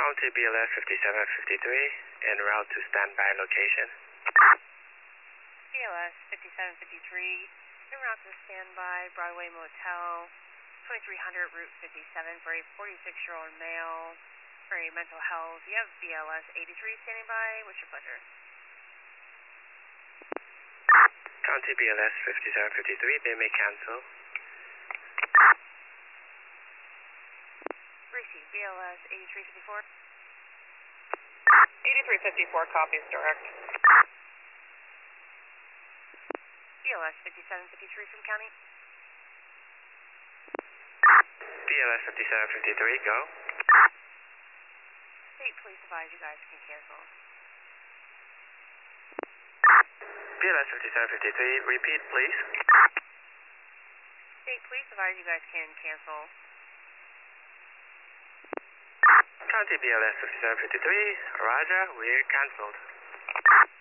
County BLS 5753, en route to standby location. BLS 5753, en route to standby, Broadway Motel, 2300 Route 57 for a 46-year-old male for a mental health. You have BLS 83 standing by. What's your pleasure? County BLS 5753, they may cancel. Receive BLS 8354. 8354 copies direct. BLS 5753 from county. BLS 5753, go. State police advise you guys can cancel. BLS 5753, repeat please. State police advise you guys can cancel. County BLS 5753, Roger, we're cancelled.